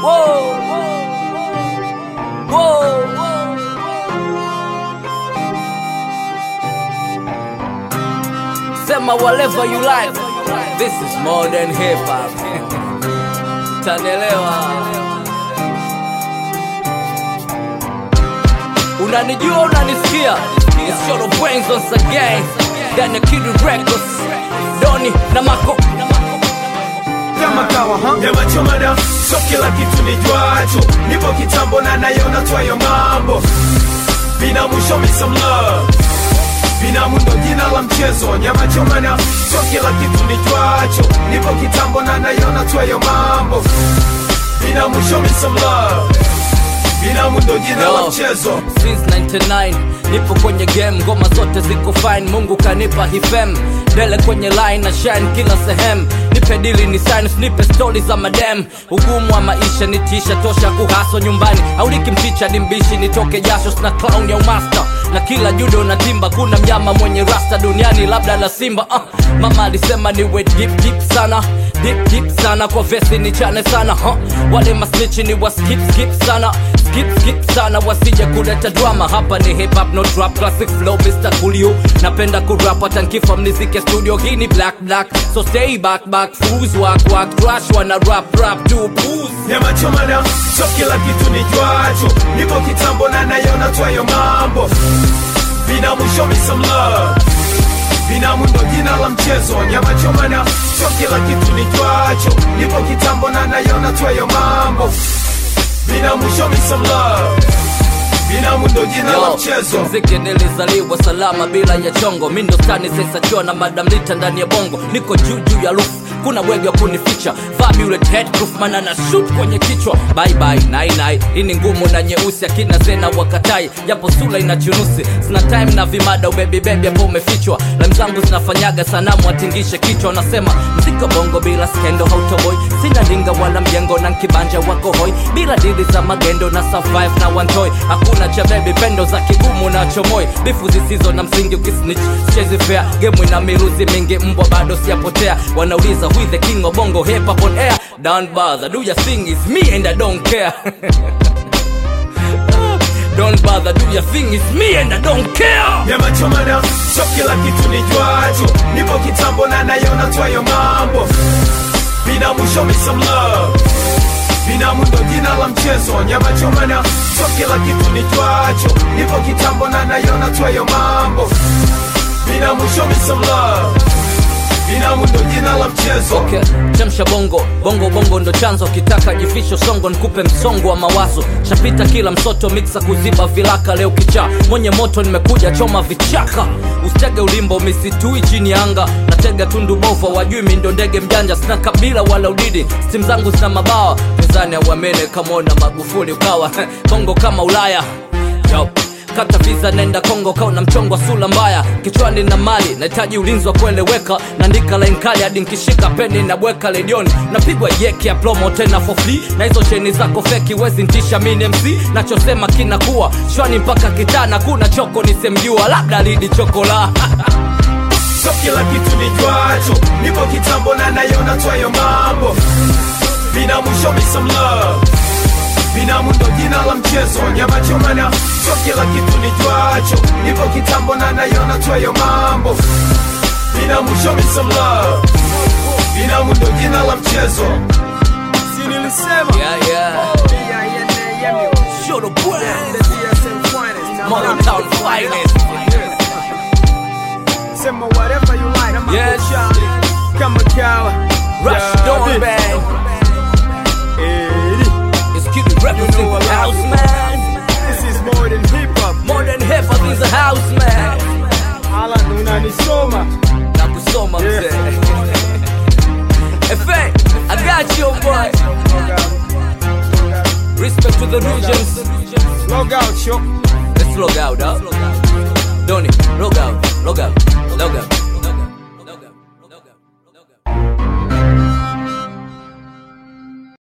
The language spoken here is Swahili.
Whoa, whoa. Sema whatever you like. This is more than hip hop. Tanelewa. Unanijua unanisikia. It's your brains once again. Dani Kid Records. Doni na Mako. Kama kawa nyama choma na so kila kitu nijuacho. Nipo kitambo na nayona twayo mambo. Binamu show me some love. Binamu ndo jina la mchezo. Nyama choma na so kila kitu nijuacho. Nipo kitambo na nayona twayo mambo. Binamu show me some love. Binamu ndo jina la mchezo. Since 99 nipo kwenye game, ngoma zote ziko fine. Mungu kanipa hii fame, dele kwenye line na shine kila sehemu. Nipe dili ni science, nipe stories za madam. Ugumu wa maisha nitisha, tosha kuhaso nyumbani. Auliki mticha ni mbishi, nitoke jasho sina clown ya umaster. Na kila judo na timba, kuna mnyama mwenye rasta duniani labda la simba. Mama alisema niwe deep sana, deep sana. Kwa vesi ni chane sana, wale masnichi ni wa skip sana. Skip sana, wasije kuleta drama. Hapa ni hip hop no trap, classic flow Mr. Coolio. Napenda kurap hata nkifa mnizike studio. Hii ni black, so stay back, fools walk, trash wana rap, do booze. Nyama choma na so kila kitu nijuacho. Nipo kitambo na nayona twayo mambo. Binamu show me some love. Binamu ndo jina la mchezo. Nyama choma na so kila kitu nijuacho. Nipo kitambo na nayona twayo mambo. Binamu show me some love. Binamu ndo jina la mchezo. Mziki nilizaliwa salama bila ya chongo. Mindo stani sesa chua na madam lita ndani ya bongo. Niko juu ya roof, kuna wege wa kunificha. Fabulous headproof mana na shoot kwenye kichwa. Bye nai. Ini ngumu na nyeusi akina zena wakatai. Japo sula inachunusi, sina time na vimada baby hapo umefichwa. Lam zangu zinafanyaga sanamu atingishe kichwa. Nasema mziko bongo bila skendo hautoboy. Sina linga wala mjengo na nkibanja wako hoi. Bila dili za magendo na survive na one toy. Hakuna cha baby pendo za kigumu na chomoi. Bifu zisizo na msingi ukisnitch chezi fair. Game ina miruzi mingi mbwa bado siapotea. Wanauliza who is the king of bongo hip hop on air. Don't bother, do your thing, it's me and I don't care. Don't bother, do your thing, it's me and I don't care. Nyama choma na so kila kitu nijuacho. Nipo kitambo na nayona twayo mambo. Binamu show me some love. Binamu ndo jina la mchezo. Nyama choma na so kila kitu nijuacho. Nipo kitambo na nayona twayo mambo. Binamu show me some love. Binamu ndo jina la mchezo. Okay, chemsha bongo ndo chanzo. Kitaka jifisho songo nikupe msongo wa mawazo. Shapita kila msoto mixa kuziba vilaka. Leo kicha mwenye moto nimekuja choma vichaka. Usitege ulimbo misitui chini anga. Natega tundu bofa wajui mindo ndege mjanja. Sina kabila wala udidi, steam zangu zina mabawa. Tanzania wamene kamona Magufuli ukawa bongo kama Ulaya. Yo, kata visa nenda Kongo kauna mchongo sula mbaya. Kichwani na mali, nahitaji ulinzi wa kueleweka. Naandika line kali hadi nkishika peni na bweka ledioni. Napigwa yeki ya promo tena for free. Na hizo cheni zako feki wezi ntisha mini MC. Nachosema kinakuwa shwani mpaka kitana. Kuna choko nisemjua labda lidi chokola. So kila kitu nijuacho. Nipo kitambo na nayona twayo mambo. Binamu show me some love. Binamu ndo jina la mchezo. Nyama choma na so kila kitu nijuacho. Nipo kitambo na nayona twayo mambo. Binamu show me some love. Binamu ndo jina la mchezo. Si nilisema Yeah. Show the brand. Modern town finest. Sema whatever you like. Yes. Kama kawa Rush Dawn Band. It's Kid Records in the house, man. This is more than hip hop. More than hip hop is a house, man. Ala unanisoma. Nakusoma mzee. Efe, I got you, boy. Respect to the regions. Log out, yo. Let's log out, huh? Donnie, log out.